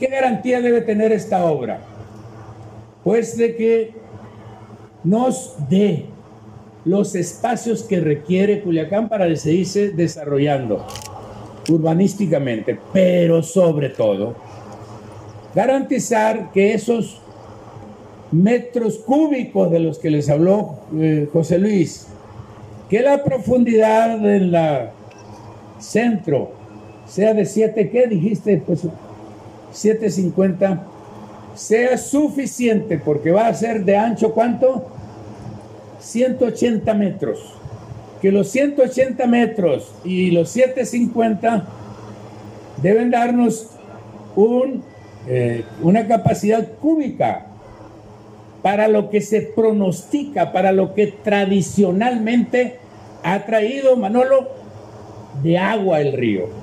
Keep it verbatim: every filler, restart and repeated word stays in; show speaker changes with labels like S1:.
S1: ¿Qué garantía debe tener esta obra? Pues de que nos dé los espacios que requiere Culiacán para seguirse desarrollando urbanísticamente, pero sobre todo garantizar que esos metros cúbicos de los que les habló eh, José Luis, que la profundidad en la centro sea de siete, ¿qué dijiste? Pues siete cincuenta, sea suficiente, porque va a ser de ancho, ¿cuánto? ciento ochenta metros. Que los ciento ochenta metros y los siete cincuenta deben darnos un, eh, una capacidad cúbica para lo que se pronostica, para lo que tradicionalmente ha traído, Manolo, de agua el río.